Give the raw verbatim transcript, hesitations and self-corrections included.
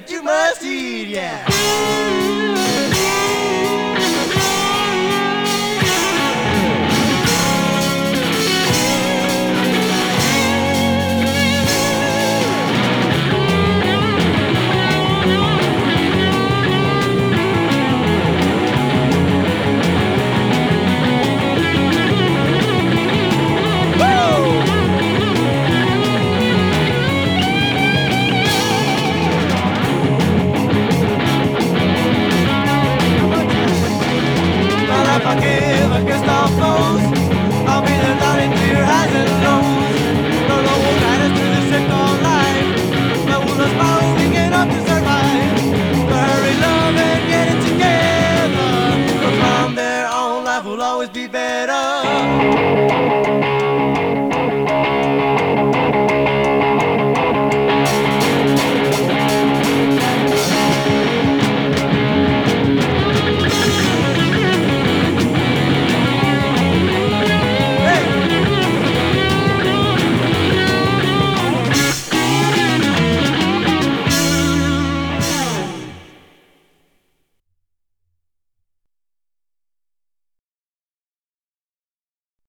that you must eat, yeah. If I give against all foes, I'll be there down into your highs and lows. The Lord will guide us through this trick called life. The will power we get up to survive. So hurry, love, and get it together. But from there on, life will always be better.